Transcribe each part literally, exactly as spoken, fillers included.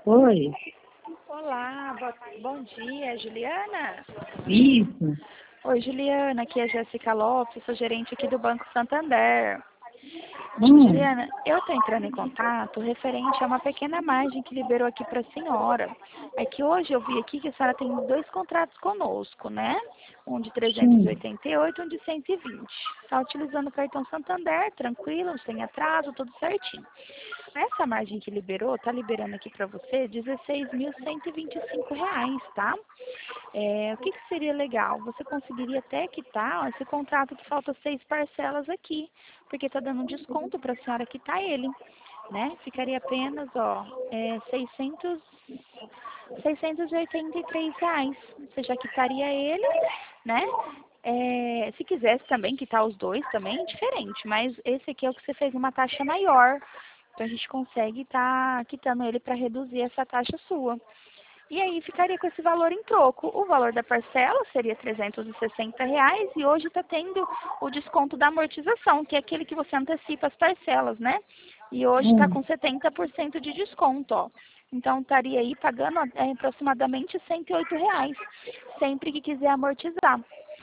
Oi, Olá, bo- bom dia, Juliana. isso. Oi, Juliana, aqui é a Jéssica Lopes, sou gerente aqui do Banco Santander. Hum, Juliana, eu estou entrando em contato referente a uma pequena margem que liberou aqui para a senhora. É que hoje eu vi aqui que a senhora tem dois contratos conosco, né? Um de trezentos e sim. oitenta e oito e um de cento e vinte. Está utilizando o cartão Santander, tranquilo, sem atraso, tudo certinho. Essa margem que liberou, está liberando aqui para você dezesseis mil cento e vinte e cinco reais, tá? É, o que, que seria legal? Você conseguiria até quitar ó, esse contrato que falta seis parcelas aqui, porque está dando um desconto para a senhora quitar ele, né? Ficaria apenas, ó, é, seiscentos, seiscentos e oitenta e três reais. Você já quitaria ele, né? É, se quisesse também quitar os dois, também é diferente, mas esse aqui é o que você fez uma taxa maior. Então a gente consegue estar quitando ele para reduzir essa taxa sua. E aí ficaria com esse valor em troco. O valor da parcela seria trezentos e sessenta reais e hoje está tendo o desconto da amortização, que é aquele que você antecipa as parcelas, né? E hoje está Hum, com setenta por cento de desconto, ó. Então estaria aí pagando é, aproximadamente cento e oito reais, sempre que quiser amortizar.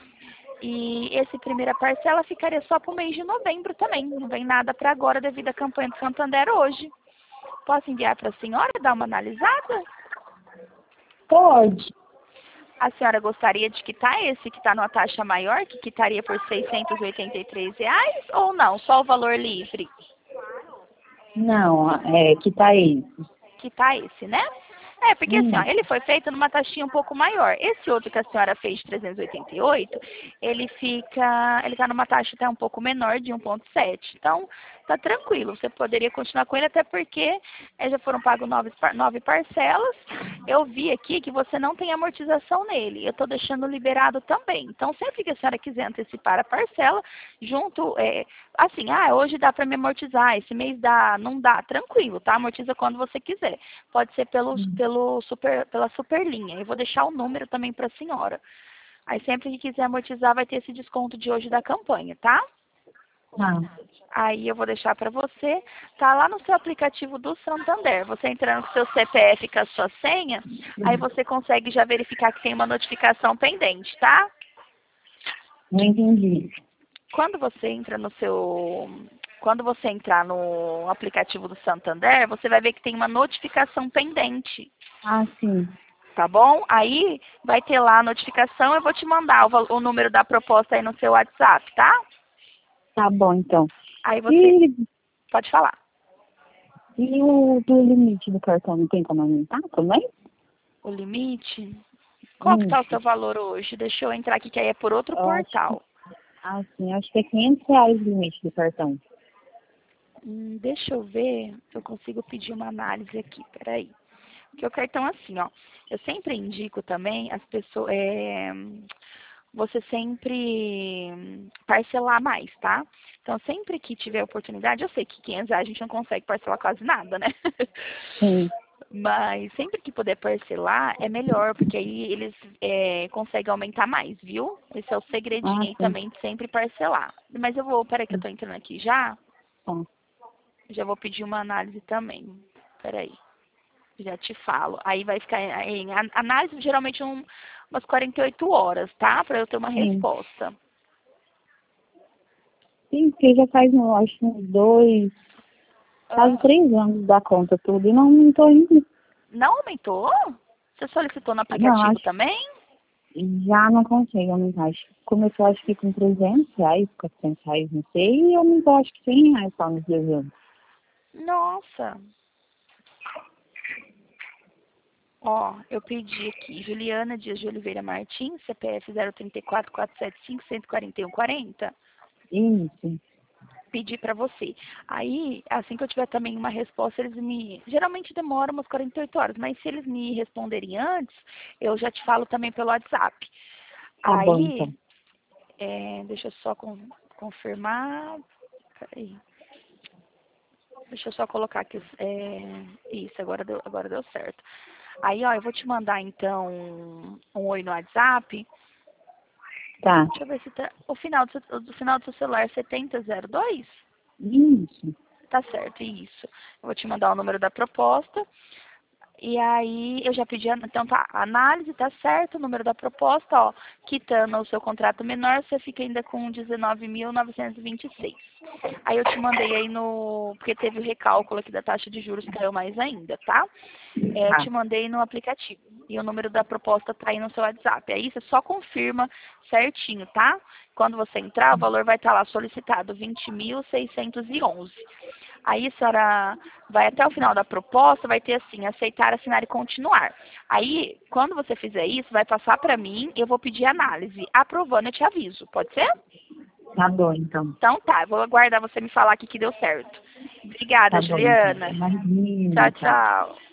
E essa primeira parcela ficaria só para o mês de novembro também. Não vem nada para agora devido à campanha do Santander hoje. Posso enviar para a senhora dar uma analisada? pode. A senhora gostaria de quitar esse que está numa taxa maior, que quitaria por seiscentos e oitenta e três reais, ou não? Só o valor livre? Não, é que tá isso. Quitar esse, né? É, porque assim, ó, Hum, ele foi feito numa taxinha um pouco maior. Esse outro que a senhora fez de trezentos e oitenta e oito, ele fica, ele tá numa taxa até um pouco menor de um vírgula sete. Então, tá tranquilo. Você poderia continuar com ele até porque eh, já foram pagos nove, par- nove parcelas. Eu vi aqui que você não tem amortização nele. Eu estou deixando liberado também. Então, sempre que a senhora quiser antecipar a parcela, junto, é, assim, ah, hoje dá para me amortizar, esse mês dá, não dá, tranquilo, tá? Amortiza quando você quiser. Pode ser pelo, hum, pelo super, pela superlinha. Eu vou deixar o número também para a senhora. Aí sempre que quiser amortizar vai ter esse desconto de hoje da campanha, tá? tá. Aí eu vou deixar para você. Tá lá no seu aplicativo do Santander. Você entrando com seu C P F e com a sua senha, aí Hum, você consegue já verificar que tem uma notificação pendente, tá? não entendi. Quando você entra no seu, quando você entrar no aplicativo do Santander, você vai ver que tem uma notificação pendente, Ah, sim. tá bom? Aí vai ter lá a notificação, eu vou te mandar o, val- o número da proposta aí no seu WhatsApp, tá? Tá bom, então. Aí você E, pode falar. e o do limite do cartão não tem como aumentar também? O limite? Qual que tá o Isso. seu valor hoje? Deixa eu entrar aqui que aí é por outro Eu acho que, portal. ah, sim, acho que é quinhentos reais o limite do cartão. Hum, deixa eu ver se eu consigo pedir uma análise aqui, peraí. Porque o cartão assim, ó. Eu sempre indico também as pessoas. É, você sempre parcelar mais, tá? Então, sempre que tiver oportunidade, eu sei que quinhentos reais a gente não consegue parcelar quase nada, né? Sim. Mas sempre que puder parcelar, é melhor, porque aí eles é, conseguem aumentar mais, viu? Esse é o Ah, segredinho aí sim. também de sempre parcelar. Mas eu vou, peraí que eu tô entrando aqui já, Tá. já vou pedir uma análise também. Peraí. Já te falo. Aí vai ficar em a- análise geralmente um, umas quarenta e oito horas, tá? Para eu ter uma Sim. resposta. Sim, porque já faz, eu acho, uns dois, quase Ah, três anos da conta tudo e não aumentou ainda. não aumentou? Você solicitou no Não, aplicativo acho também? que já não consegue aumentar. Acho que começou acho que com trezentos reais, quatrocentos reais, não sei, e aumentou acho que cem reais só nos dois anos. Nossa. Ó, eu pedi aqui, Juliana Dias de Oliveira Martins, C P F zero três quatro, quatro sete cinco, um quatro um quatro zero. Isso. Pedir para você. Aí, assim que eu tiver também uma resposta, eles me. Geralmente demora umas quarenta e oito horas, mas se eles me responderem antes, eu já te falo também pelo WhatsApp. Tá bom, Aí, então. é, deixa eu só con- confirmar. Peraí. Deixa eu só colocar aqui. os- É, isso, agora deu, agora deu certo. Aí, ó, eu vou te mandar então um oi no WhatsApp. Tá. Deixa eu ver se tá. O final do, seu- do final do seu celular é setenta zero dois. Isso. Tá certo, isso. Eu vou te mandar o número da proposta. E aí eu já pedi, a- então tá, a análise tá certo, o número da proposta, ó, quitando o seu contrato menor, você fica ainda com dezenove mil novecentos e vinte e seis. Aí eu te mandei aí no, porque teve o recálculo aqui da taxa de juros, caiu mais ainda, tá? É, eu Tá, te mandei no aplicativo. E o número da proposta tá aí no seu WhatsApp. Aí você só confirma certinho, tá? Quando você entrar, o valor vai estar lá solicitado, vinte mil seiscentos e onze. Aí a senhora vai até o final da proposta, vai ter assim, aceitar, assinar e continuar. Aí, quando você fizer isso, vai passar para mim, eu vou pedir análise. Aprovando, eu te aviso. Pode ser? tá bom, então. Então tá, eu vou aguardar você me falar aqui que deu certo. Obrigada, Tá bom, então. Juliana. Imagina, Tchau, tchau. tchau.